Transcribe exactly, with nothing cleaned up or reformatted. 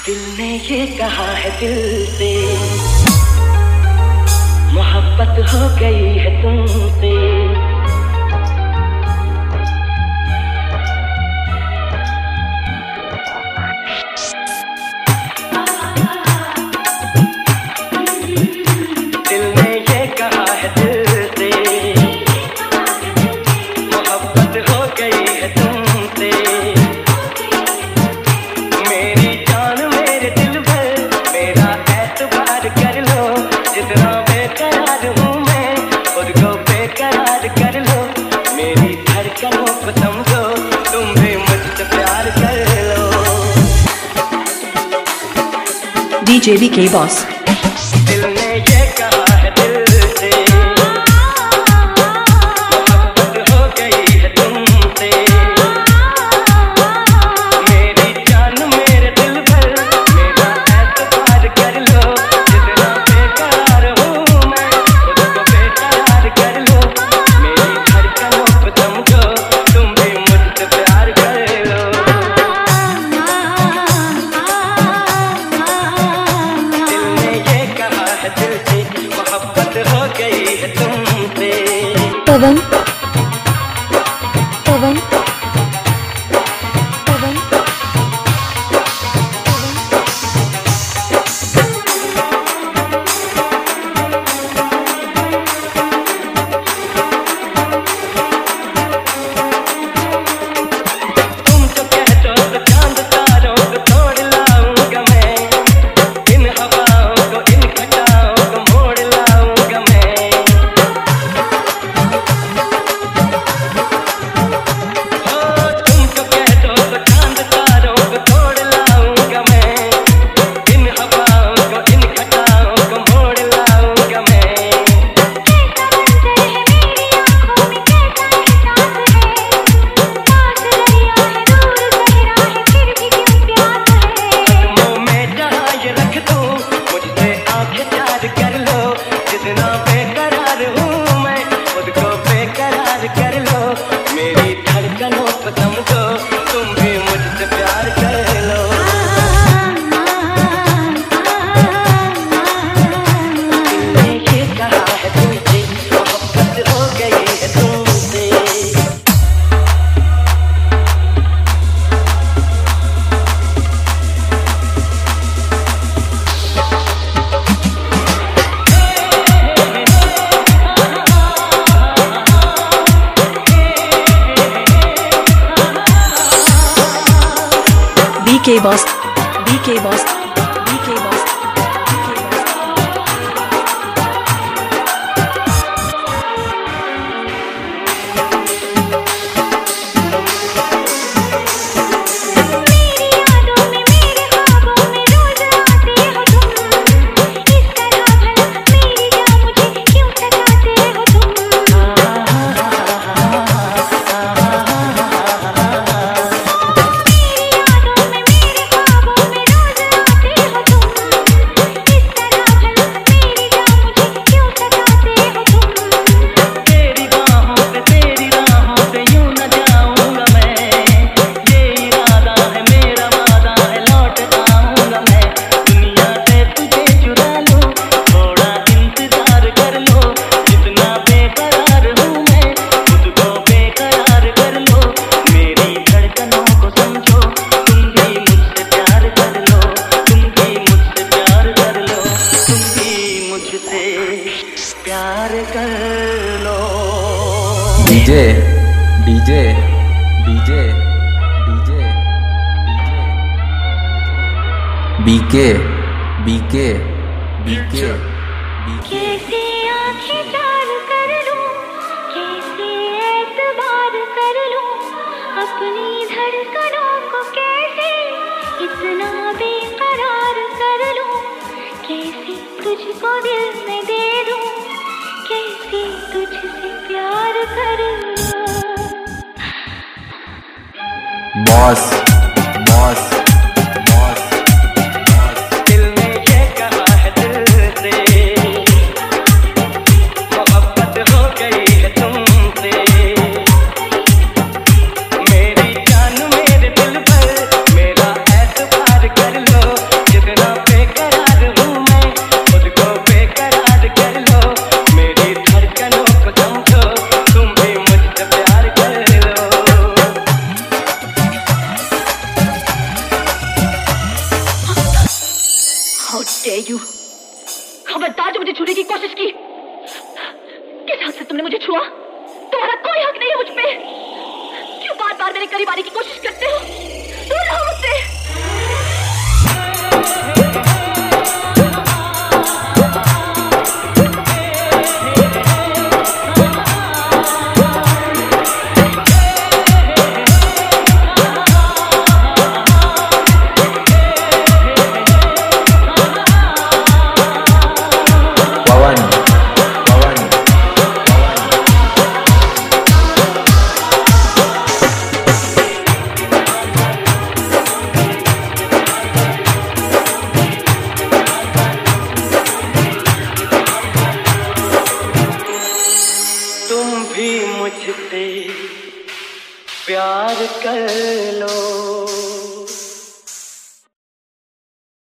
दिल ने ये कहा है दिल से, मोहब्बत हो गई है तुमसे। दिल ने ये कहा है दिल से, मोहब्बत हो गई है तुमसे। मेरी जान मेरे दिल भर, मेरा एतबार कर लो। जितना बेकरार हूँ मैं, खुद को बेकरार कर लो। मेरी धड़कनों को समझो, तुम भी मुझसे प्यार कर लो। DJ BK boss. दिल ने ये कहा है दिल से, मोहब्बत हो गई है तुमसे। मेरी जान मेरे दिल भर, मेरा एतबार कर लो। जितना बेकरार हूँ मैं, खुद को बेकरार कर लो। मेरी धड़कनों को समझो, तुम भी मुझसे प्यार कर लो। दिल ने ये कहा है दिल से, मोहब्बत हो गई है तुमसे। पवन पवन पवन तुम तो कहते हो तो चांद तारों को तोड़ लाऊंगा मैं। इन हवाओं को, इन घटाओं को मोड़ लाऊंगा मैं। हो तुम तो कहते हो तो चांद तारों को तोड़ लाऊंगा मैं। इन हवाओं को, इन घटाओं को मोड़ लाऊंगा मैं। कदमों में जहाँ ये रख दूँ, मुझसे आंखें चार कर लो। जितना बेकरार हूँ मैं, खुद को बेकरार कर लो। मेरी धड़कनों को समझो, तुम भी मुझसे प्यार कर लो। दिल ने ये कहा है तुमसे, मोहब्बत हो गई है तुमसे। BK boss. BK boss. BK boss. तेरी बाहों से, तेरी राहों से यूं न जाऊंगा मैं। ये इरादा है मेरा, वादा है लौट आऊंगा मैं। दुनिया से तुझे चुरा लूं, थोड़ा इंतजार कर लो। जितना बेकरार हूँ मैं, खुद को बेकरार कर लो। मेरी धड़कनों को समझो, तुम भी मुझसे प्यार कर लो। तुम भी मुझसे प्यार कर लो। तुम भी मुझसे प्यार कर लो। DJ DJ DJ DJ BK BK BK BK कैसे आंखें चार कर लूं, कैसे एतबार कर लूं। अपनी धड़कनों को कैसे इतना बेकरार कर लूं। कैसे तुझको दिल में दे दूं, कैसे तुझसे प्यार कर लूं। बॉस बॉस बॉस दिल ने ये कहा है दिल से, मोहब्बत हो गई है तुमसे। मेरी जान मेरे दिल भर, मेरा एतबार कर लो। देती हूँ। खबरदार जो मुझे छूने की कोशिश की। किस हक से तुमने मुझे छुआ? तुम्हारा कोई हक नहीं है मुझ पे। क्यों बार बार मेरे करीब आने की कोशिश करते हो? दूर रहो मुझसे। मुझसे प्यार कर लो।